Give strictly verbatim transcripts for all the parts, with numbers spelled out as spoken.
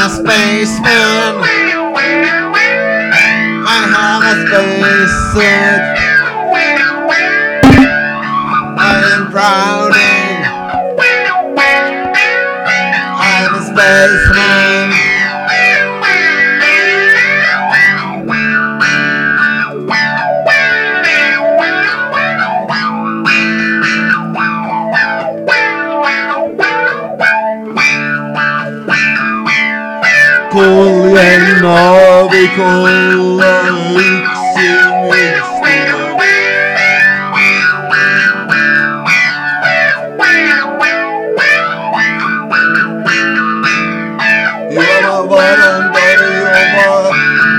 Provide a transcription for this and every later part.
a spaceman. I have a spacesuit. I am drowning. I'm a spaceman. Koljen vi kollar jag varenda jobbar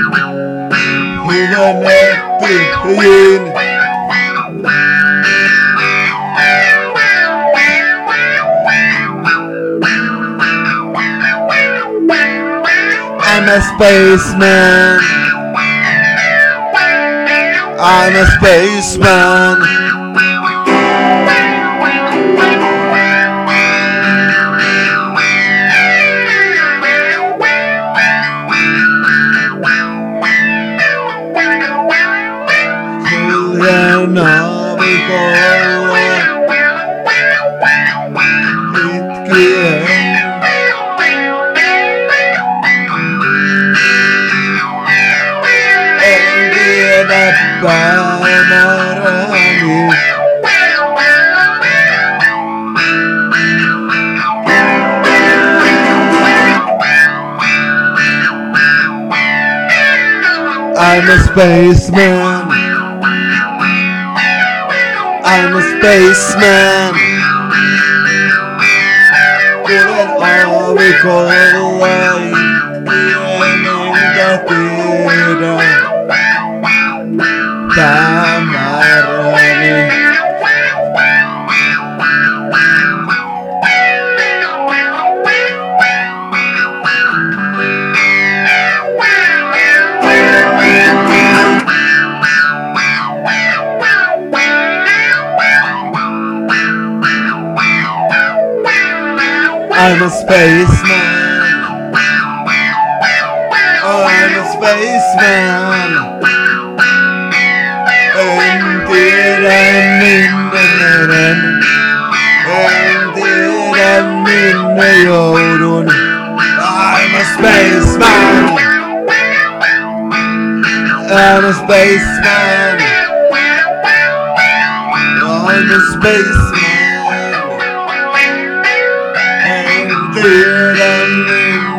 hela nätet igen. I'm a spaceman. I'm a spaceman. Koljen vi kollar hit igen. I'm a spaceman. I'm a spaceman. Koljen vi kollar genom gatterna. Kameran. I'm a spaceman. I'm a spaceman. And did I mean the And did I mean the I'm a spaceman. I'm a spaceman. I'm a spaceman. And did I mean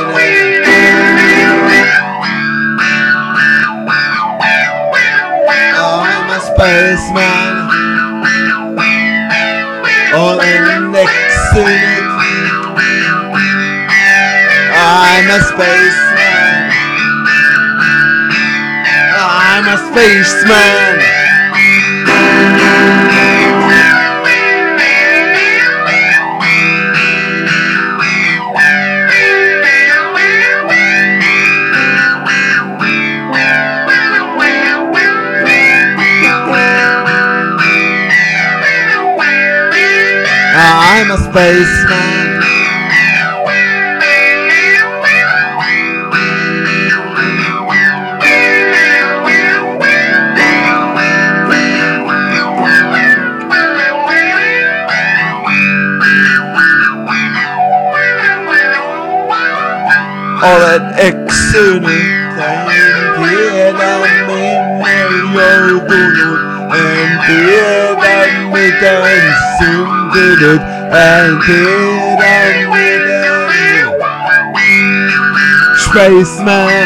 spaceman, all in the next unit. I'm a spaceman. I'm a spaceman. I'm a spaceman. All that X-unit and and did it and did I with it Spaceman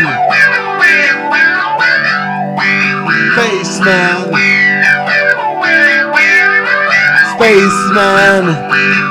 Spaceman Spaceman